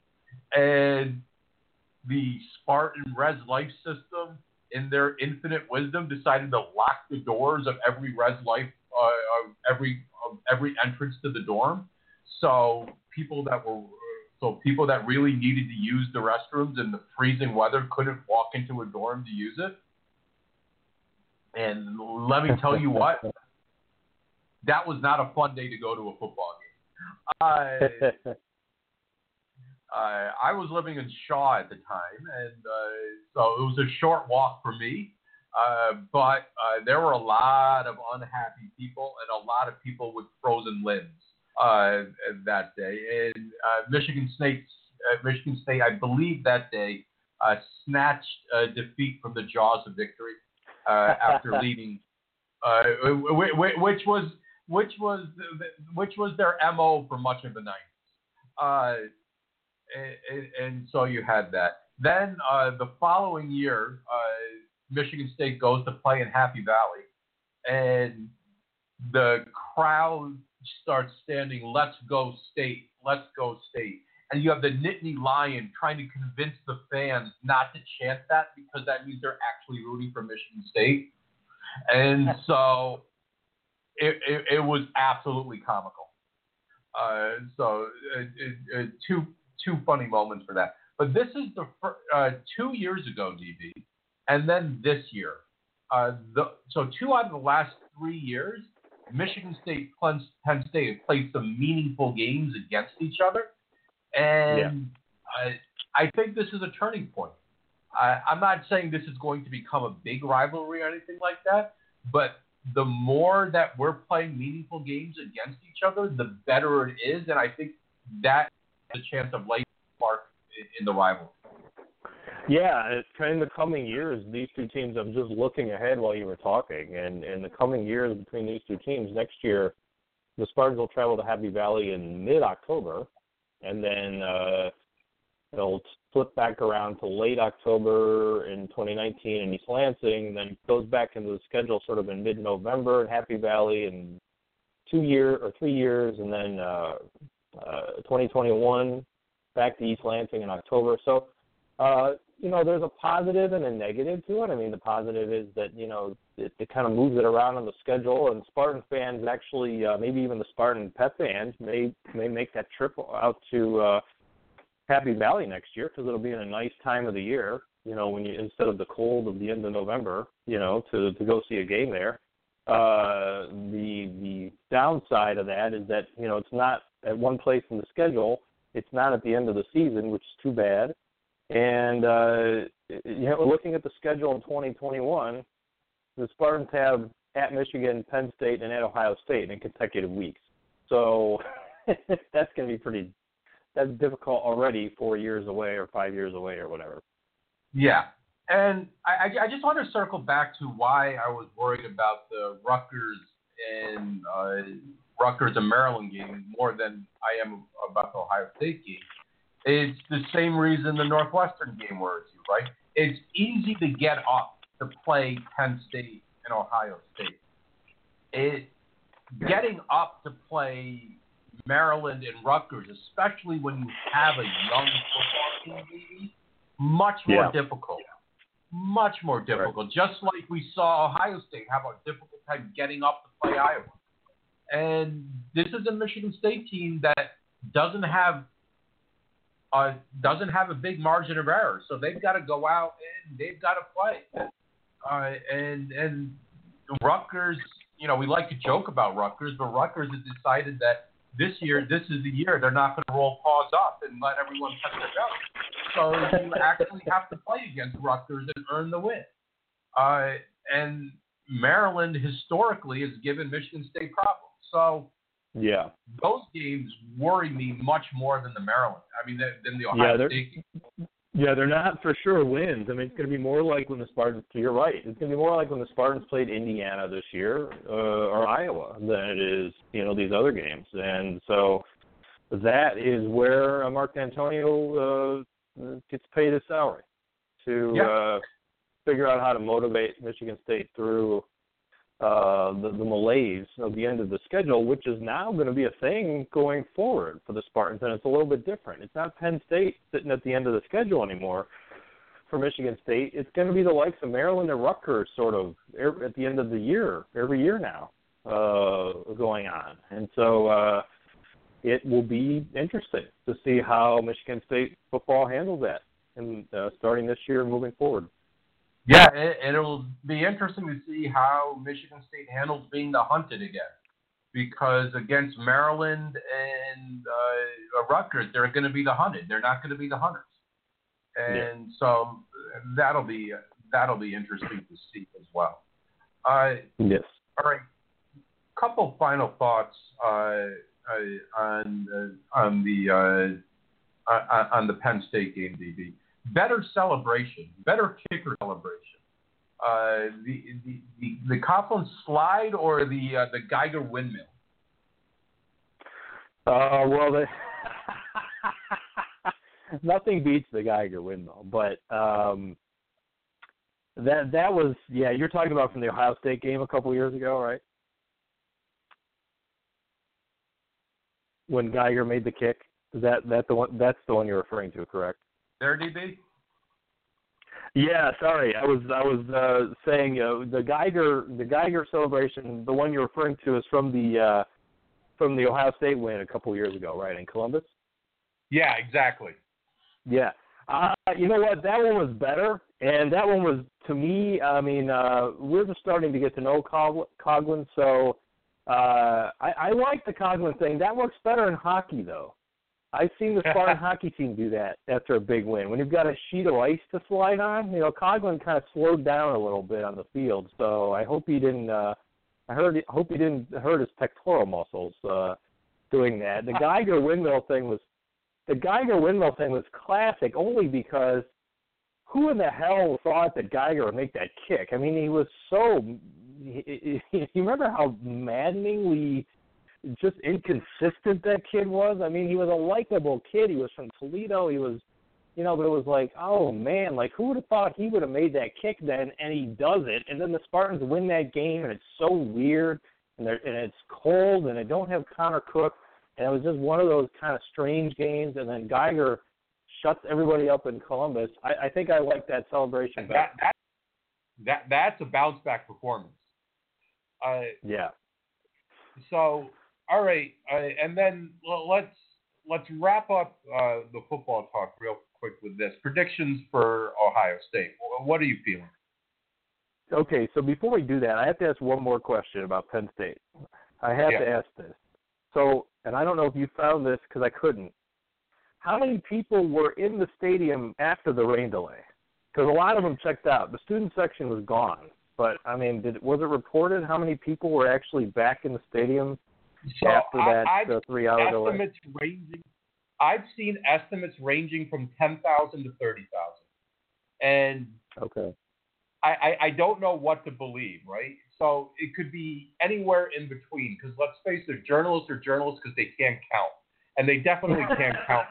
And the Spartan Res Life system, in their infinite wisdom, decided to lock the doors of every Res Life, uh, of every of every entrance to the dorm, so people that were So people that really needed to use the restrooms in the freezing weather couldn't walk into a dorm to use it. And let me tell you what, that was not a fun day to go to a football game. Uh, uh, I was living in Shaw at the time, and uh, so it was a short walk for me. Uh, but uh, there were a lot of unhappy people and a lot of people with frozen limbs. Uh, that day, and uh, Michigan State, uh, Michigan State, I believe that day, uh, snatched uh, defeat from the jaws of victory uh, after leading, uh, which was which was which was their M O for much of the nineties, uh, and, and so you had that. Then uh, the following year, uh, Michigan State goes to play in Happy Valley, and the crowd starts standing, "Let's go State, let's go State." And you have the Nittany Lion trying to convince the fans not to chant that because that means they're actually rooting for Michigan State. And so it, it, it was absolutely comical. Uh, so it, it, it, two two funny moments for that. But this is the fir- uh, two years ago, D B, and then this year. Uh, the, so two out of the last three years, Michigan State, Penn State have played some meaningful games against each other, and yeah. I, I think this is a turning point. I, I'm not saying this is going to become a big rivalry or anything like that, but the more that we're playing meaningful games against each other, the better it is, and I think that has a chance of lighting a spark in the rivalry. Yeah, in the coming years, these two teams, I'm just looking ahead while you were talking, and in the coming years between these two teams, next year, the Spartans will travel to Happy Valley in mid-October, and then uh, they'll flip back around to late October in twenty nineteen in East Lansing, and then it goes back into the schedule sort of in mid-November in Happy Valley in two year or three years, and then uh, uh, twenty twenty-one back to East Lansing in October. So, uh, you know, there's a positive and a negative to it. I mean, the positive is that, you know, it, it kind of moves it around on the schedule, and Spartan fans actually, uh, maybe even the Spartan Pep fans, may may make that trip out to uh, Happy Valley next year because it'll be in a nice time of the year, you know, when you instead of the cold of the end of November, you know, to, to go see a game there. Uh, the the downside of that is that, you know, it's not at one place in the schedule. It's not at the end of the season, which is too bad. And, uh, you know, looking at the schedule in twenty twenty-one, the Spartans have at Michigan, Penn State, and at Ohio State in consecutive weeks. So that's going to be pretty – that's difficult already four years away or five years away or whatever. Yeah. And I, I just want to circle back to why I was worried about the Rutgers and uh, Rutgers and Maryland game more than I am about the Ohio State game. It's the same reason the Northwestern game worries you, right? It's easy to get up to play Penn State and Ohio State. It getting up to play Maryland and Rutgers, especially when you have a young football team, maybe, much more yeah. difficult. Much more difficult. Right. Just like we saw Ohio State have a difficult time getting up to play Iowa. And this is a Michigan State team that doesn't have Uh, doesn't have a big margin of error, so they've got to go out and they've got to play. Uh, and and Rutgers, you know, we like to joke about Rutgers, but Rutgers has decided that this year, this is the year they're not going to roll paws up and let everyone touch their belly. So you actually have to play against Rutgers and earn the win. Uh, and Maryland historically has given Michigan State problems. So. Yeah, those games worry me much more than the Maryland. I mean, than the Ohio yeah, State game. Yeah, they're not for sure wins. I mean, it's going to be more like when the Spartans. You're right. It's going to be more like when the Spartans played Indiana this year uh, or Iowa than it is, you know, these other games. And so that is where uh, Mark D'Antonio uh, gets paid his salary to yeah. uh, figure out how to motivate Michigan State through. Uh, the, the malaise of the end of the schedule, which is now going to be a thing going forward for the Spartans, and it's a little bit different. It's not Penn State sitting at the end of the schedule anymore for Michigan State. It's going to be the likes of Maryland and Rutgers sort of at the end of the year, every year now, uh, going on. And so uh, it will be interesting to see how Michigan State football handles that, and uh, starting this year and moving forward. Yeah, it, it'll be interesting to see how Michigan State handles being the hunted again. Because against Maryland and uh, Rutgers, they're going to be the hunted. They're not going to be the hunters. And yeah. so that'll be that'll be interesting to see as well. Uh, yes. All right. Couple final thoughts uh, uh, on uh, on the uh, on the Penn State game, D B. Better celebration, better kicker celebration. Uh, the, the the the Coughlin slide or the uh, the Geiger windmill. Uh, well, the nothing beats the Geiger windmill, but um, that that was yeah. You're talking about from the Ohio State game a couple years ago, right? When Geiger made the kick. Is that that the one? That's the one you're referring to, correct? There, D B? Yeah, sorry. I was I was uh, saying uh, the Geiger the Geiger celebration. The one you're referring to is from the uh, from the Ohio State win a couple years ago, right, in Columbus? Yeah, exactly. Yeah. Uh, you know what? That one was better, and that one was, to me, I mean, uh, we're just starting to get to know Cog- Coughlin, so uh, I, I like the Coughlin thing. That works better in hockey, though. I've seen the Spartan hockey team do that after a big win. When you've got a sheet of ice to slide on, you know, Coughlin kind of slowed down a little bit on the field, so I hope he didn't uh, – I heard, hope he didn't hurt his pectoral muscles uh, doing that. The Geiger windmill thing was – The Geiger windmill thing was classic only because who in the hell thought that Geiger would make that kick? I mean, he was so – you remember how maddeningly just inconsistent that kid was? I mean, he was a likable kid. He was from Toledo. He was, you know, but it was like, oh, man, like who would have thought he would have made that kick then, and he does it. And then the Spartans win that game, and it's so weird, and, they're, and it's cold, and they don't have Connor Cook. And it was just one of those kind of strange games, and then Geiger shuts everybody up in Columbus. I, I think I like that celebration better. That, that, that, that's a bounce-back performance. Uh, yeah. So, all right, uh, and then well, let's let's wrap up uh, the football talk real quick with this. Predictions for Ohio State. What are you feeling? Okay, so before we do that, I have to ask one more question about Penn State. I have yeah. to ask this. So, and I don't know if you found this because I couldn't. How many people were in the stadium after the rain delay? Because a lot of them checked out. The student section was gone. But, I mean, did, was it reported how many people were actually back in the stadium so after that I, uh, three-hour delay? Estimates ranging, I've seen estimates ranging from ten thousand to thirty thousand. And okay. I, I, I don't know what to believe, right? So it could be anywhere in between, because let's face it, journalists are journalists because they can't count. And they definitely can't count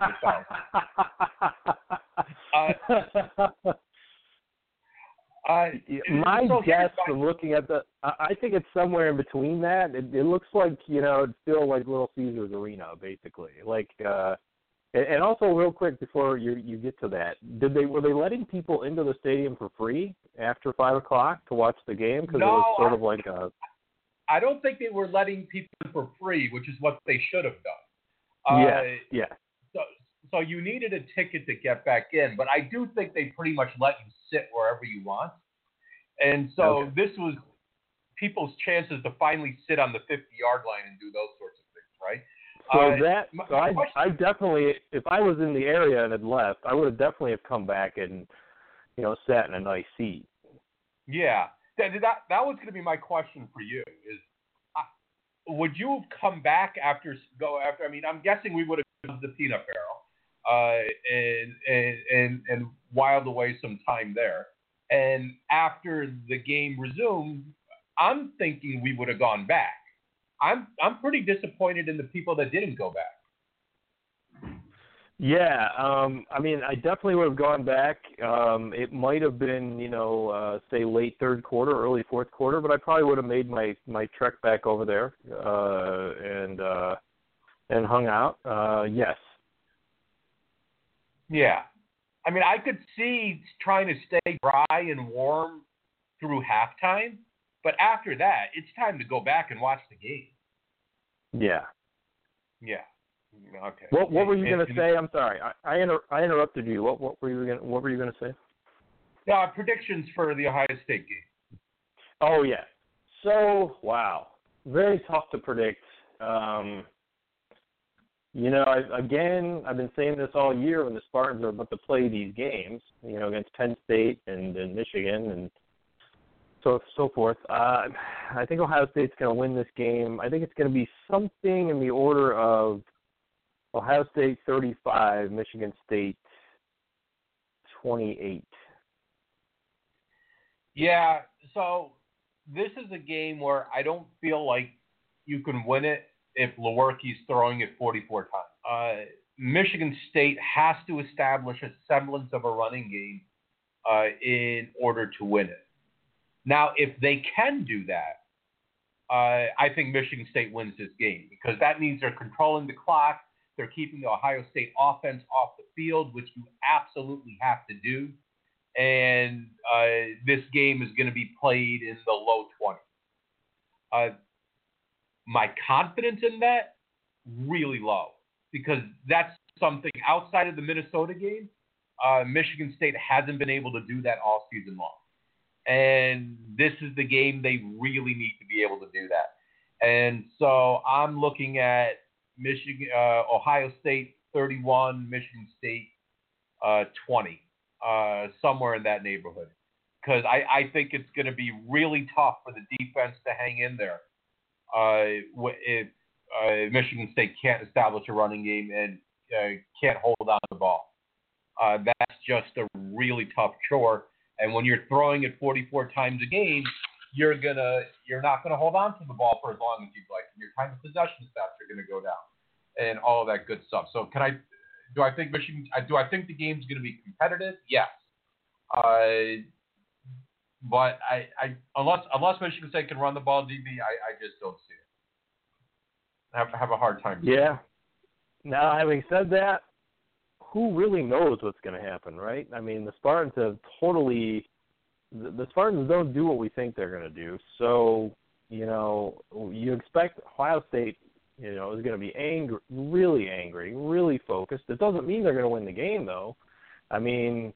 themselves. Uh, uh, My so guess my, from looking at the, I think it's somewhere in between that. It, it looks like, you know, it's still like Little Caesars Arena, basically. Like, uh, and, and also real quick before you you get to that, did they were they letting people into the stadium for free after five o'clock to watch the game? Because no, it was sort I, of like a. I don't think they were letting people in for free, which is what they should have done. Uh, yeah, yeah. So, so you needed a ticket to get back in, but I do think they pretty much let you sit wherever you want. And so okay. this was people's chances to finally sit on the fifty-yard line and do those sorts of things, right? So uh, that, my, so I, question, I definitely, if I was in the area and had left, I would have definitely have come back and, you know, sat in a nice seat. Yeah, that that, that was going to be my question for you. Is uh, would you have come back after go after? I mean, I'm guessing we would have gone to the peanut barrel uh, and and and and wiled away some time there. And after the game resumed, I'm thinking we would have gone back. I'm I'm pretty disappointed in the people that didn't go back. Yeah, um, I mean, I definitely would have gone back. Um, it might have been, you know, uh, say late third quarter, early fourth quarter, but I probably would have made my, my trek back over there uh, and uh, and hung out. Uh, yes. Yeah. I mean, I could see trying to stay dry and warm through halftime, but after that, it's time to go back and watch the game. Yeah. Yeah. Okay. What What were you going to and, say? I'm sorry, I I, inter- I interrupted you. What What were you going What were you going to say? Uh, predictions for the Ohio State game. Oh yeah. So wow, very tough to predict. Um, You know, I, again, I've been saying this all year when the Spartans are about to play these games, you know, against Penn State and, and Michigan and so so forth. Uh, I think Ohio State's going to win this game. I think it's going to be something in the order of Ohio State thirty-five, Michigan State twenty-eight. Yeah, so this is a game where I don't feel like you can win it if Lewerke's throwing it forty-four times. Uh, Michigan State has to establish a semblance of a running game uh, in order to win it. Now, if they can do that, uh, I think Michigan State wins this game because that means they're controlling the clock. They're keeping the Ohio State offense off the field, which you absolutely have to do. And uh, this game is going to be played in the low twenties. Uh, my confidence in that, really low. Because that's something outside of the Minnesota game, uh, Michigan State hasn't been able to do that all season long. And this is the game they really need to be able to do that. And so I'm looking at Michigan, uh, Ohio State thirty-one, Michigan State uh, twenty, uh, somewhere in that neighborhood. Because I, I think it's going to be really tough for the defense to hang in there uh, if uh, Michigan State can't establish a running game and uh, can't hold on to the ball. Uh, that's just a really tough chore. And when you're throwing it forty-four times a game, you're gonna you're not gonna hold on to the ball for as long as you'd like. And your time of possession stats are gonna go down, and all of that good stuff. So can I? Do I think Michigan? Do I think the game's gonna be competitive? Yes. Uh, but I, I unless unless Michigan State can run the ball, D B, I, I just don't see it. I have have a hard time. Yeah. Now, having said that, who really knows what's going to happen, right? I mean, the Spartans have totally – the Spartans don't do what we think they're going to do. So, you know, you expect Ohio State, you know, is going to be angry, really angry, really focused. It doesn't mean they're going to win the game, though. I mean,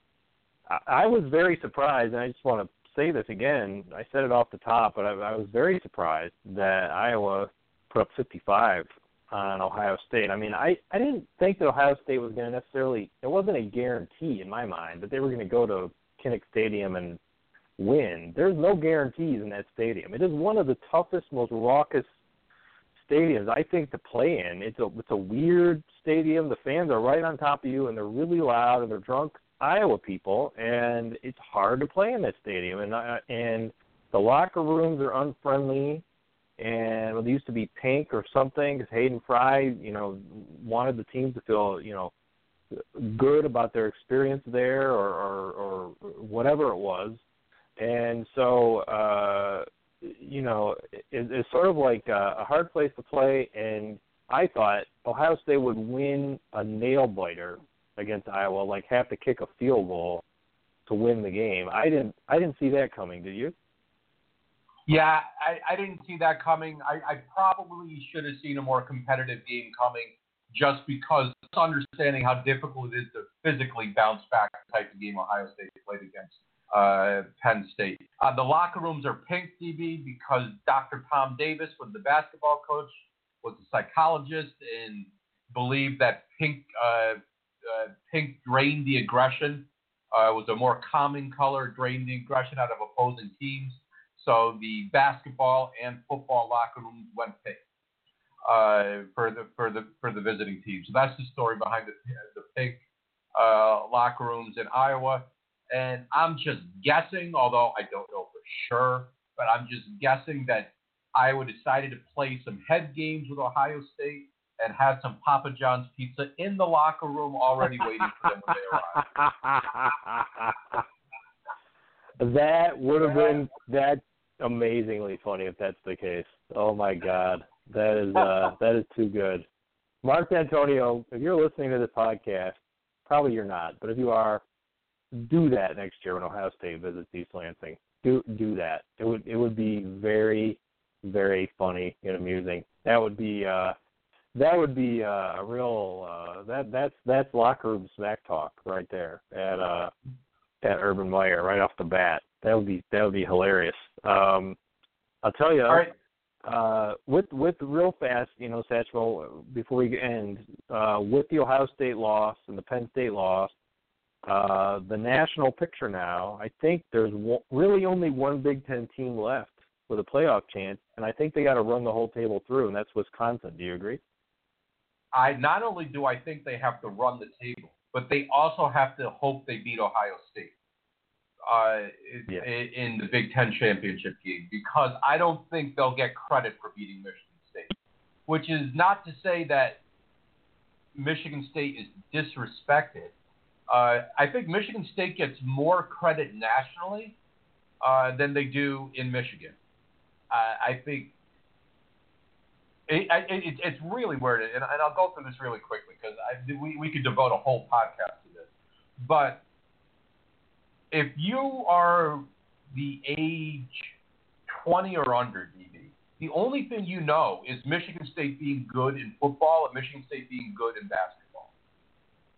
I, I was very surprised, and I just want to say this again. I said it off the top, but I, I was very surprised that Iowa put up fifty-five on Ohio State. I mean, I, I didn't think that Ohio State was going to necessarily – it wasn't a guarantee in my mind that they were going to go to Kinnick Stadium and win. There's no guarantees in that stadium. It is one of the toughest, most raucous stadiums, I think, to play in. It's a, it's a weird stadium. The fans are right on top of you, and they're really loud, and they're drunk Iowa people, and it's hard to play in that stadium. And, uh, and the locker rooms are unfriendly. And well, they used to be pink or something because Hayden Fry, you know, wanted the team to feel, you know, good about their experience there or, or, or whatever it was. And so, uh, you know, it, it's sort of like a, a hard place to play. And I thought Ohio State would win a nail-biter against Iowa, like have to kick a field goal to win the game. I didn't, I didn't see that coming. Did you? Yeah, I, I didn't see that coming. I, I probably should have seen a more competitive game coming just because understanding how difficult it is to physically bounce back the type of game Ohio State played against uh, Penn State. Uh, the locker rooms are pink, D B, because Doctor Tom Davis was the basketball coach, was a psychologist, and believed that pink uh, uh, pink drained the aggression, uh, was a more calming color, drained the aggression out of opposing teams. So the basketball and football locker rooms went pink uh, for the for the for the visiting team. So that's the story behind the the pink uh, locker rooms in Iowa. And I'm just guessing, although I don't know for sure, but I'm just guessing that Iowa decided to play some head games with Ohio State and had some Papa John's pizza in the locker room already waiting for them when they arrived. That would have been that. Amazingly funny if that's the case. Oh my God, that is uh, that is too good. Mark Antonio, if you're listening to this podcast, probably you're not, but if you are, do that next year when Ohio State visits East Lansing. Do do that. It would it would be very very funny and amusing. That would be uh, that would be uh, a real uh, that that's that's locker room smack talk right there at uh, at Urban Meyer right off the bat. That would be that would be hilarious. Um, I'll tell you, right. uh, with with real fast, you know, Satchmo, before we end, uh, with the Ohio State loss and the Penn State loss, uh, the national picture now, I think there's one, really only one Big Ten team left with a playoff chance, and I think they got to run the whole table through, and that's Wisconsin. Do you agree? I not only do I think they have to run the table, but they also have to hope they beat Ohio State. Uh, yeah. in the Big Ten championship game, because I don't think they'll get credit for beating Michigan State, which is not to say that Michigan State is disrespected. Uh, I think Michigan State gets more credit nationally uh, than they do in Michigan. Uh, I think it, it, it's really weird, and, and I'll go through this really quickly because we, we could devote a whole podcast to this, but if you are the age twenty or under, D B, the only thing you know is Michigan State being good in football and Michigan State being good in basketball.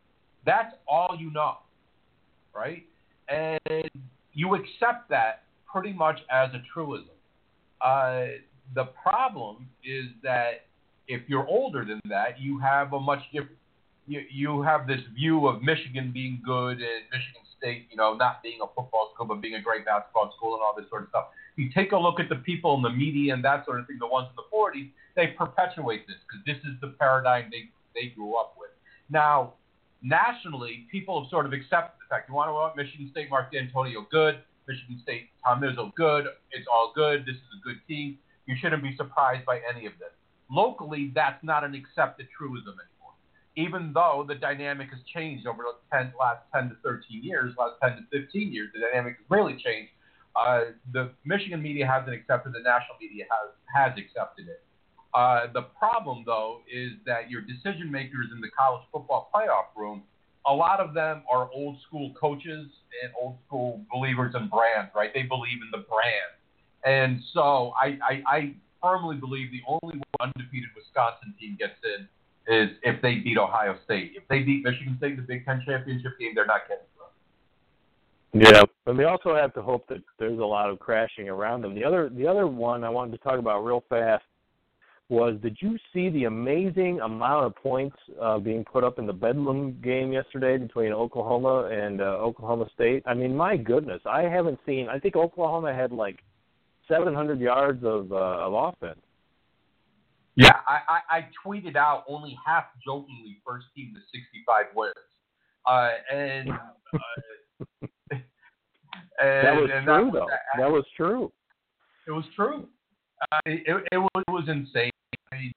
That's all you know, right? And you accept that pretty much as a truism. Uh, the problem is that if you're older than that, you have a much different. You, you have this view of Michigan being good and Michigan State, you know, not being a football school but being a great basketball school and all this sort of stuff. You take a look at the people in the media and that sort of thing, the ones in the forties, they perpetuate this because this is the paradigm they, they grew up with. Now, nationally, people have sort of accepted the fact, you want to want Michigan State, Mark D'Antonio, good. Michigan State, Tom Izzo, good. It's all good. This is a good team. You shouldn't be surprised by any of this. Locally, that's not an accepted truism anymore. Even though the dynamic has changed over the ten, last ten to thirteen years, last ten to fifteen years, the dynamic has really changed. Uh, the Michigan media hasn't accepted, the national media has, has accepted it. Uh, the problem, though, is that your decision makers in the college football playoff room, a lot of them are old school coaches and old school believers in brands, right? They believe in the brand. And so I, I, I firmly believe the only undefeated Wisconsin team gets in is if they beat Ohio State. If they beat Michigan State in the Big Ten championship game, they're not getting through. Yeah, and they also have to hope that there's a lot of crashing around them. The other, the other one I wanted to talk about real fast was, did you see the amazing amount of points uh, being put up in the Bedlam game yesterday between Oklahoma and uh, Oklahoma State? I mean, my goodness, I haven't seen. I think Oklahoma had like seven hundred yards of uh, of offense. Yeah, I, I, I tweeted out only half jokingly first team to sixty-five wins. Uh, and, uh, and that was and true, that, though. That, that was true. It was true. Uh, it, it, was, it was insane. I mean,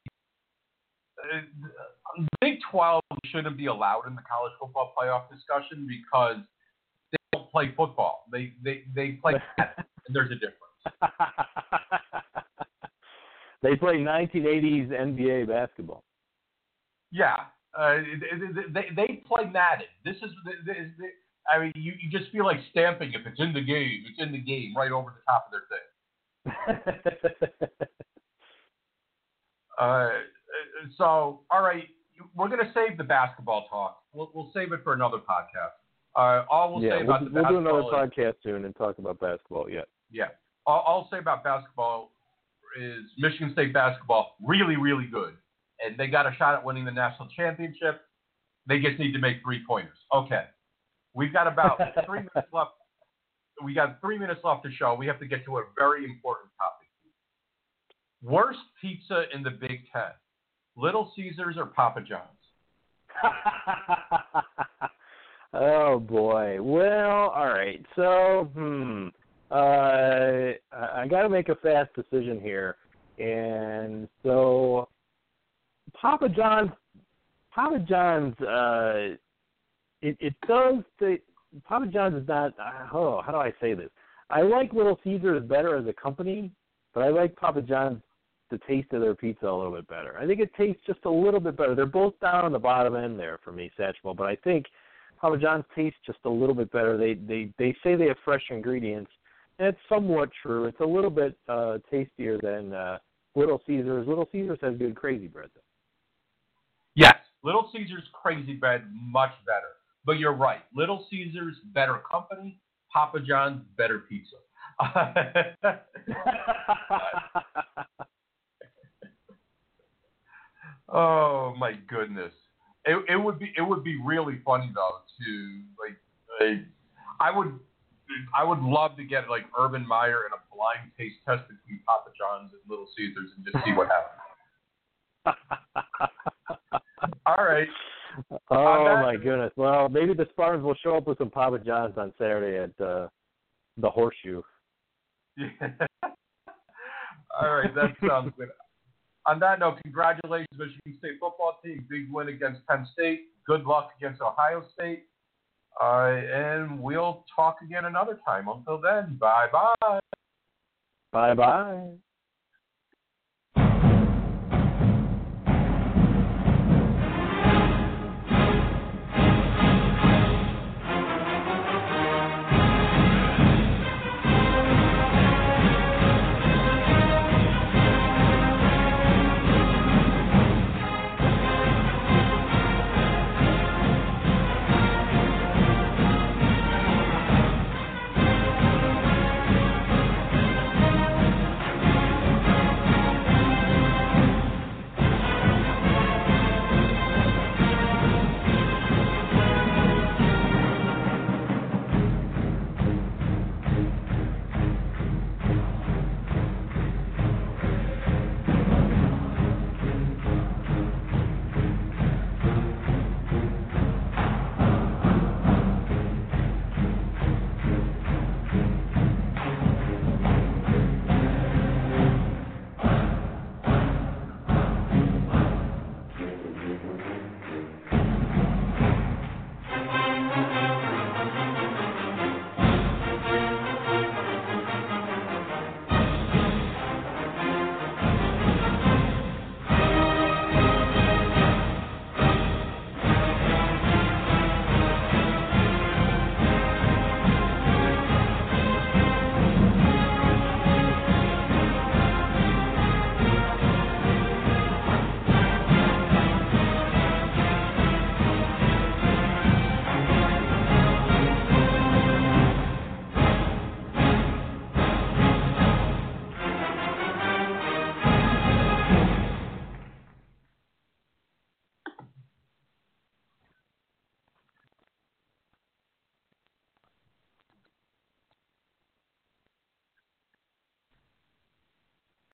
uh, Big twelve shouldn't be allowed in the college football playoff discussion because they don't play football. They they, they play tennis, and there's a difference. They play nineteen eighties N B A basketball. Yeah, uh, they they play Madden. This is, this is I mean, you, you just feel like stamping if it's in the game. It's in the game, right over the top of their thing. uh, so, all right, we're going to save the basketball talk. We'll we'll save it for another podcast. Uh, all we'll yeah, say about we'll, the we'll do another is, podcast soon and talk about basketball. Yeah. Yeah. All, all I'll say about basketball is Michigan State basketball really, really good. And they got a shot at winning the national championship. They just need to make three-pointers. Okay. We've got about three minutes left. We got three minutes left to show. We have to get to a very important topic. Worst pizza in the Big Ten, Little Caesars or Papa John's? Oh, boy. Well, all right. So, hmm. Uh, I got to make a fast decision here. And so, Papa John's, Papa John's, uh, it, it does, the, Papa John's is not, oh, how do I say this? I like Little Caesars better as a company, but I like Papa John's, the taste of their pizza a little bit better. I think it tastes just a little bit better. They're both down on the bottom end there for me, Satchmo, but I think Papa John's tastes just a little bit better. They they they say they have fresh ingredients, and it's somewhat true. It's a little bit uh, tastier than uh, Little Caesars. Little Caesars has good crazy bread, though. Yes, Little Caesars crazy bread, much better. But you're right. Little Caesars, better company. Papa John's, better pizza. Oh my goodness! It it would be it would be really funny though to like, like I would I would love to get like Urban Meyer and a blind taste test between Papa John's and Little Caesars and just see what happens. All right. Oh that, my goodness! Well, maybe the Spartans will show up with some Papa John's on Saturday at uh, the Horseshoe. Yeah. All right, that sounds good. On that note, congratulations, Michigan State football team. Big win against Penn State. Good luck against Ohio State. Uh, and we'll talk again another time. Until then, bye-bye. Bye-bye.